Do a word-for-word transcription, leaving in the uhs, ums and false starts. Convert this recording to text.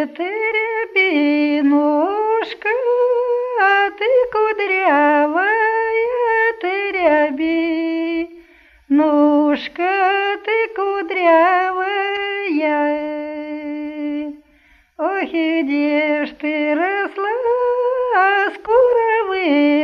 ты рябинушка, ты кудрявая, ты рябинушка, ты кудрявая. Ох, и где ж ты росла, скоро вы